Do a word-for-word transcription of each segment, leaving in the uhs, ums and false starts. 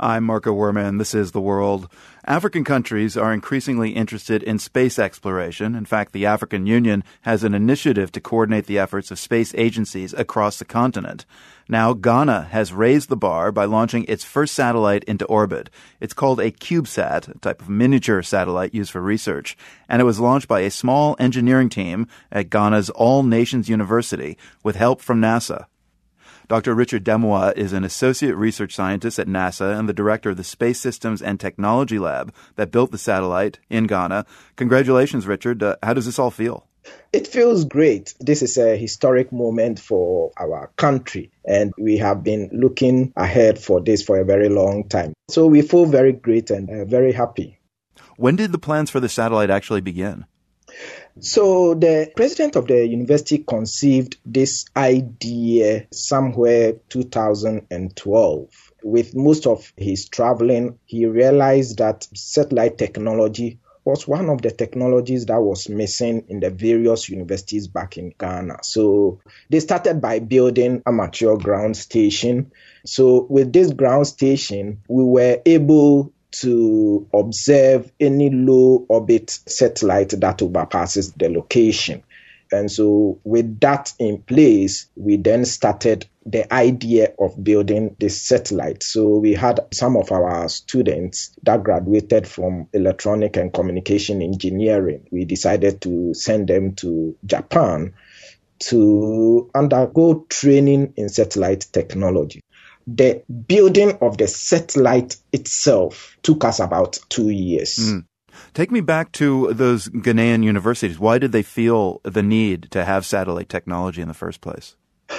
I'm Marco Werman. This is The World. African countries are increasingly interested in space exploration. In fact, the African Union has an initiative to coordinate the efforts of space agencies across the continent. Now, Ghana has raised the bar by launching its first satellite into orbit. It's called a CubeSat, a type of miniature satellite used for research. And it was launched by a small engineering team at Ghana's All Nations University with help from NASA. Doctor Richard Demois is an associate research scientist at NASA and the director of the Space Systems and Technology Lab that built the satellite in Ghana. Congratulations, Richard. Uh, how does this all feel? It feels great. This is a historic moment for our country, and we have been looking ahead for this for a very long time. So we feel very great and uh, very happy. When did the plans for the satellite actually begin? So the president of the university conceived this idea somewhere two thousand twelve. With most of his traveling, he realized that satellite technology was one of the technologies that was missing in the various universities back in Ghana. So they started by building a mature ground station. So with this ground station, we were able to observe any low orbit satellite that overpasses the location. And so with that in place, we then started the idea of building this satellite. So we had some of our students that graduated from electronic and communication engineering. We decided to send them to Japan to undergo training in satellite technology. The building of the satellite itself took us about two years. Mm. Take me back to those Ghanaian universities. Why did they feel the need to have satellite technology in the first place?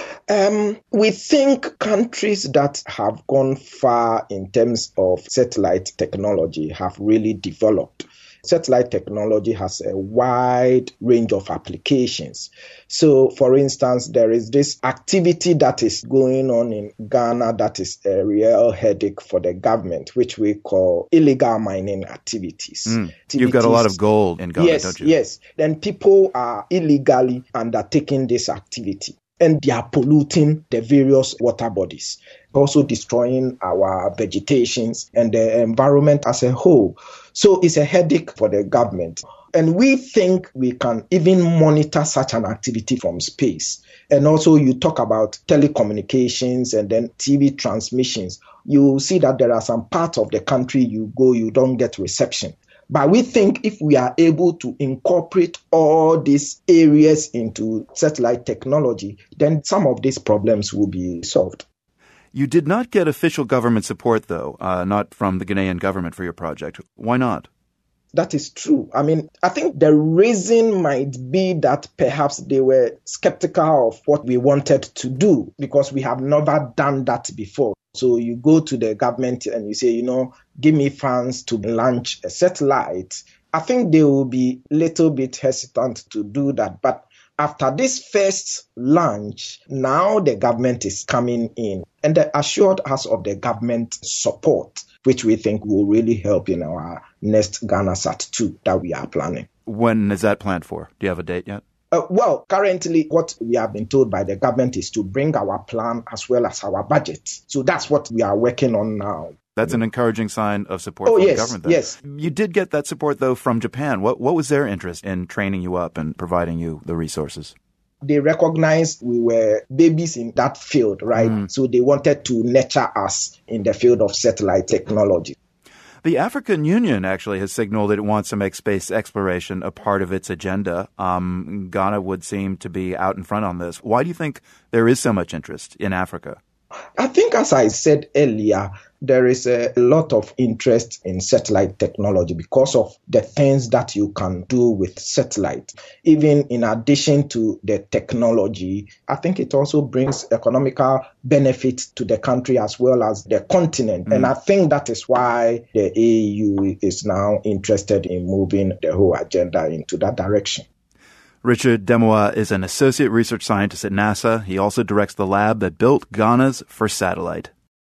Um, we think countries that have gone far in terms of satellite technology have really developed. Satellite technology has a wide range of applications. So, for instance, there is this activity that is going on in Ghana that is a real headache for the government, which we call illegal mining activities. Mm. activities. You've got a lot of gold in Ghana, yes, don't you? Yes, then people are illegally undertaking this activity, and they are polluting the various water bodies, also destroying our vegetations and the environment as a whole. So it's a headache for the government. And we think we can even monitor such an activity from space. And also you talk about telecommunications and then T V transmissions. You see that there are some parts of the country you go, you don't get reception. But we think if we are able to incorporate all these areas into satellite technology, then some of these problems will be solved. You did not get official government support, though, uh, not from the Ghanaian government for your project. Why not? That is true. I mean, I think the reason might be that perhaps they were skeptical of what we wanted to do because we have never done that before. So you go to the government and you say, you know, give me funds to launch a satellite. I think they will be a little bit hesitant to do that. But after this first launch, now the government is coming in and they assured us of the government support, which we think will really help in our next GhanaSat two that we are planning. When is that planned for? Do you have a date yet? Uh, well, currently what we have been told by the government is to bring our plan as well as our budget. So that's what we are working on now. That's an encouraging sign of support oh, from yes, the government, though. Yes, You did get that support, though, from Japan. What what was their interest in training you up and providing you the resources? They recognized we were babies in that field, right? Mm. So they wanted to nurture us in the field of satellite technology. The African Union actually has signaled that it wants to make space exploration a part of its agenda. Um, Ghana would seem to be out in front on this. Why do you think there is so much interest in Africa? I think, as I said earlier, there is a lot of interest in satellite technology because of the things that you can do with satellite. Even in addition to the technology, I think it also brings economical benefit to the country as well as the continent. Mm. And I think that is why the A E U is now interested in moving the whole agenda into that direction. Richard Demois is an associate research scientist at NASA. He also directs the lab that built Ghana's first satellite.